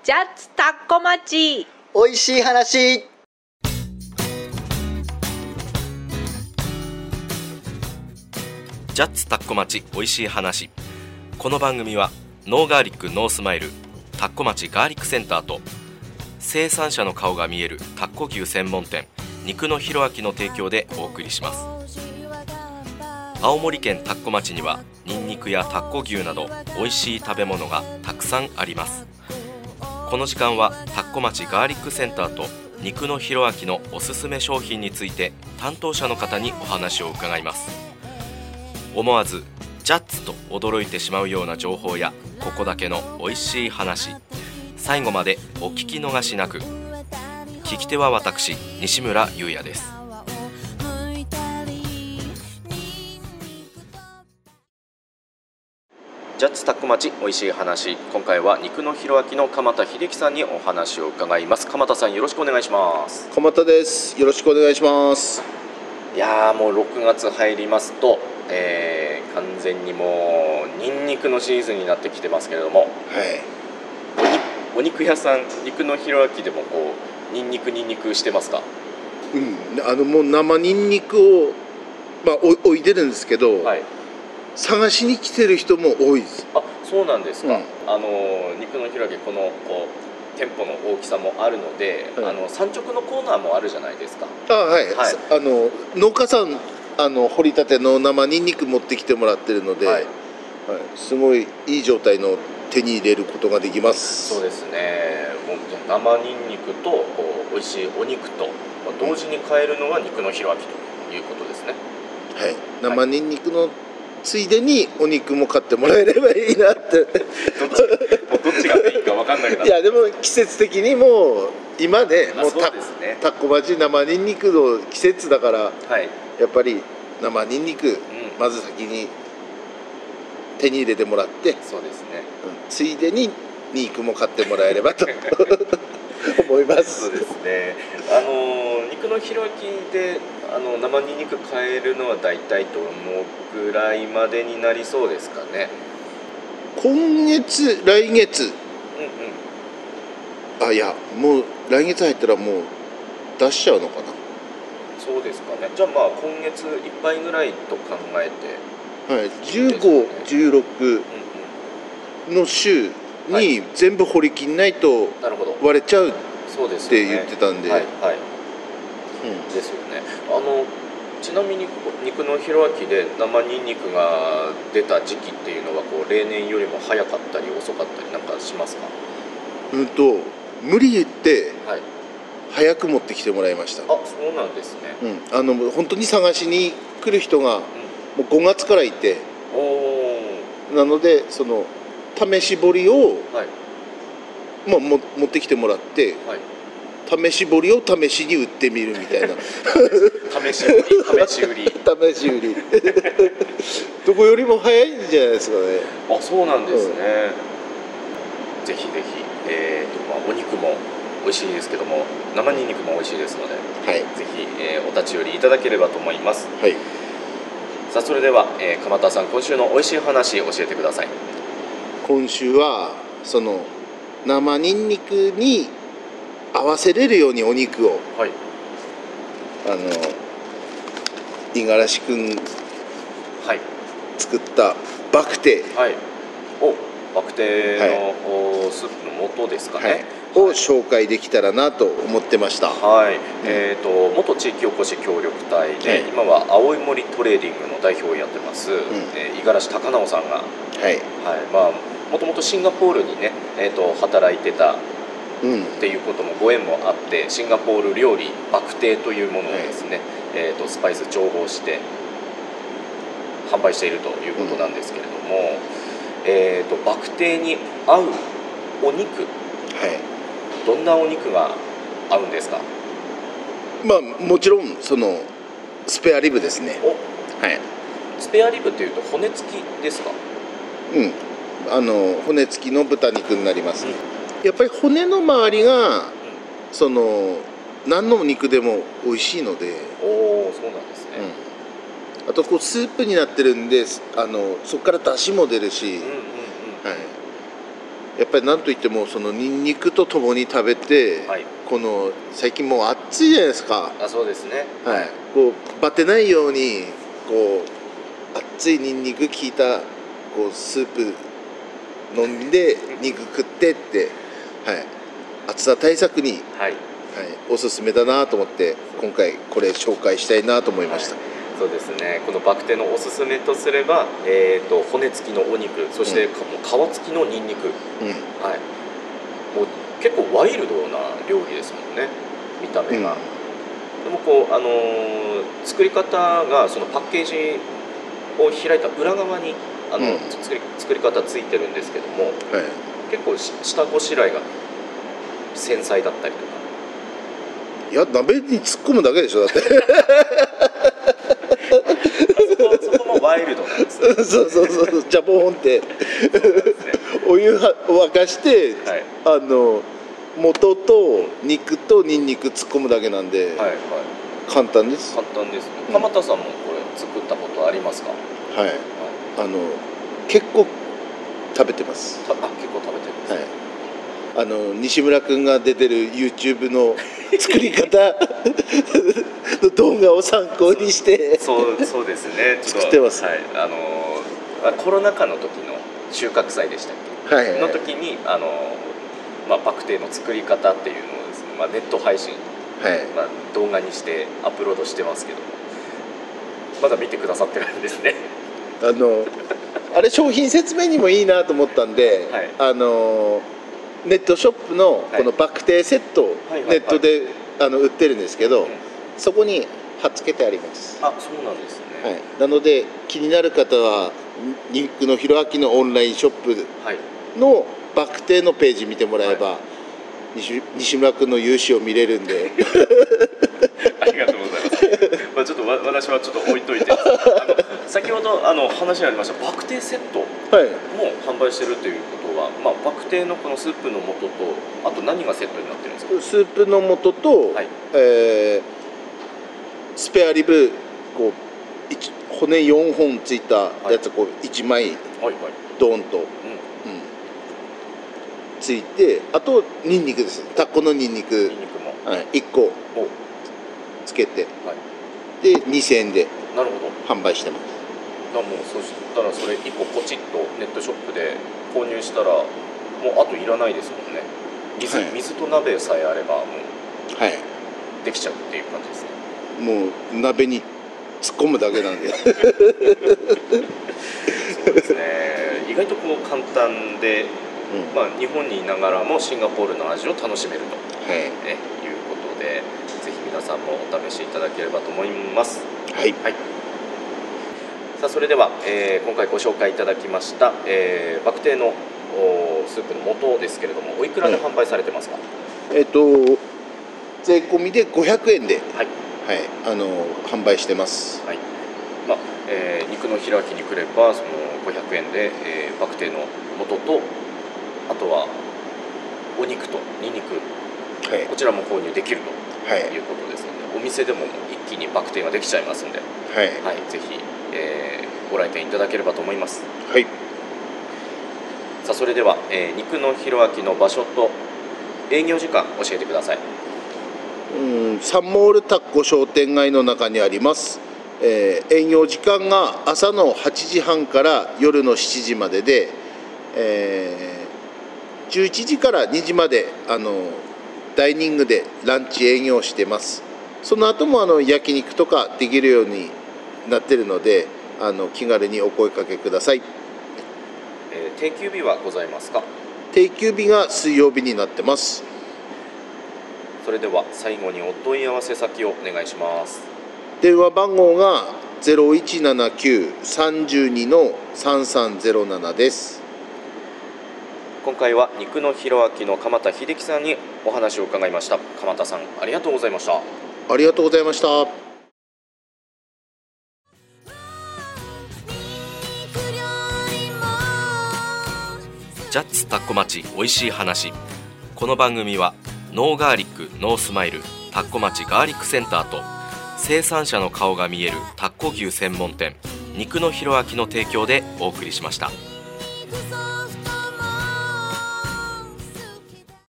ジャッツタッコ町おいしい話。 ジャッツタッコ町おいしい話。この番組はノーガーリックノースマイルタッコ町ガーリックセンターと生産者の顔が見えるタッコ牛専門店肉のひろあきの提供でお送りします。青森県タッコ町にはニンニクやタッコ牛など美味しい食べ物がたくさんあります。この時間はタッコ町ガーリックセンターと肉のひろあきのおすすめ商品について担当者の方にお話を伺います。思わずジャッツと驚いてしまうような情報やここだけの美味しい話、最後までお聞き逃しなく。聞き手は私西村優也です。ジャッツタッコ町おいしい話、今回は肉のひろあきの鎌田秀樹さんにお話を伺います。鎌田さん、よろしくお願いします。 鎌田です。よろしくお願いします。 いやー、もう6月入りますと、完全にもうニンニクのシーズンになってきてますけれども、 はい、 お肉屋さん、肉のひろあきでもこうニンニクしてますか？ もう生ニンニクを、置いてるんですけど、 はい、 探しに来てる人も多いです。 あ、そうなんですか。肉のひろあき、この店舗の大きさもあるので、 はい、 産直のコーナーもあるじゃないですか。 はい、 はい、 農家さん掘りたての生ニンニク持ってきてもらってるので、 はい、 すごいいい状態の手に入れることができます。 そうですね。もう生ニンニクと美味しいお肉と同時に買えるのが肉のひろあきということですね。 はい、生ニンニクのついでにお肉も買ってもらえればいいなってどっちがいいか分かんないけど、 いやでも季節的にもう今ね、もうそうですね、 タッコ町生ニンニクの季節だから、 はい、 やっぱり生ニンニク、まず先に手に入れてもらって、 そうですね、 ついでに肉も買ってもらえればと思います。 そうですね。肉のひろあきで生ニンニク買えるのはだいたいどのぐらいまでになりそうですかね？ 今月来月、いやもう来月入ったらもう出しちゃうのかな。 そうですかね。じゃあ今月いっぱいぐらいと考えて、 はい、15、16の週に全部掘り切んないと割れちゃうって言ってたんで、 はいはい、ですよね。ちなみに肉のひろあきで生ニンニクが出た時期っていうのは例年よりも早かったり遅かったりなんかしますか？ 無理言って、 はい、 早く持ってきてもらいました。 あ、そうなんですね。 本当に探しに来る人がもう5月からいて、なのでその試し掘りを、持ってきてもらって、試し掘りを試しに売ってみるみたいな試し売りどこよりも早いんじゃないですかね。 あ、そうなんですね。ぜひぜひ、お肉も美味しいですけども生ニンニクも美味しいですので、ぜひ、お立ち寄りいただければと思います。はい、さあそれでは、鎌田さん、今週の美味しい話教えてください。 今週はその生ニンニクに合わせれるようにお肉を、五十嵐くん作ったバクテ、 バクテの、スープの素ですかね、 を紹介できたらなと思ってました。 元地域おこし協力隊で、今は青い森トレーディングの代表をやってます、五十嵐貴直さんが、もともとシンガポールにね、働いてたっていうこともご縁もあって、シンガポール料理バクテというものをですね、スパイス調合して販売しているということなんですけれども、バクテに合うお肉、どんなお肉が合うんですか？ もちろんそのスペアリブですね。 スペアリブというと骨付きですか？ 骨付きの豚肉になります。やっぱり骨の周りが、その何のお肉でも美味しいので。 そうなんですね。 あとスープになってるんで、そこから出汁も出るし、 やっぱりなんといってもそのニンニクとともに食べて、この最近もう暑いじゃないですか。 そうですね、 こうバテないようにこう熱いニンニク効いたこうスープ飲んで肉食ってって、暑さ対策に、おすすめだなと思って今回これ紹介したいなと思いました。 そうですね、このバクテのおすすめとすれば、骨付きのお肉、そして、皮付きのニンニク、もう結構ワイルドな料理ですもんね、見た目が。でもこう、作り方がそのパッケージを開いた裏側に作り方ついてるんですけども、結構下ごしらえが繊細だったりとか。 いや、鍋に突っ込むだけでしょだってそこもワイルドなんですねそうジャボーンってお湯を沸かして、元と肉とニンニク突っ込むだけなんで、簡単です。 簡単ですね。鎌田さんもこれ作ったことありますか？ 結構食べてます。 結構食べてます。 西村くんが出てる YouTube の作り方の動画を参考にしてそうですね、 作ってます。 コロナ禍の時の収穫祭でしたっけ、の時にバクテの作り方っていうのをですね、ネット配信、動画にしてアップロードしてますけど、まだ見てくださってるんですね。 あれ商品説明にもいいなと思ったんで、ネットショップのこのバクテセットをネットで売ってるんですけど、そこに貼っつけてあります。 そうなんですね。 なので気になる方は肉のひろあきのオンラインショップのバクテのページ見てもらえば、西村君の勇姿を見れるんでありがとうございます。ちょっと私はちょっと置いといて先ほど話にありましたバクテセットも販売してるということは、バクテのこのスープの素とあと何がセットになってるんですか？ スープの素と、スペアリブこう骨4本ついたやつこう1枚ドーンとついて、あとニンニクです。タッコのニンニク1個つけて、で2000円で販売してます。 もうそしたらそれ1個ポチッとネットショップで購入したらもうあといらないですもんね。水と鍋さえあればもうできちゃうっていう感じですね。 もう鍋に突っ込むだけなんでそうですね、意外とこう簡単で、日本にいながらもシンガポールの味を楽しめると、いうことで、ぜひ皆さんもお試しいただければと思います。さあそれでは、今回ご紹介いただきました、バクテのスープの素ですけれども、おいくらで販売されてますか？ 税込みで500円で、販売してます。 肉の開きに来ればその500円で、バクテの素とあとはお肉とニンニク、こちらも購入できるということですので、お店でも一気にバクテができちゃいますので、ぜひ、ご来店いただければと思います。さあそれでは、肉のひろあきの場所と営業時間教えてください。 サンモールタッコ商店街の中にあります。営業時間が朝の8時半から夜の7時までで、11時から2時までダイニングでランチ営業してます。その後も焼肉とかできるようになってるので気軽にお声かけください。 定休日はございますか？ 定休日が水曜日になってます。 それでは最後にお問い合わせ先をお願いします。 電話番号が 0179-32-3307 です。 今回は肉のひろあきの鎌田秀樹さんにお話を伺いました。鎌田さん、ありがとうございました。 ありがとうございました。 ジャッツタッコ町おいしい話。この番組はノーガーリックノースマイルタッコ町ガーリックセンターと生産者の顔が見えるタッコ牛専門店肉のひろあきの提供でお送りしました。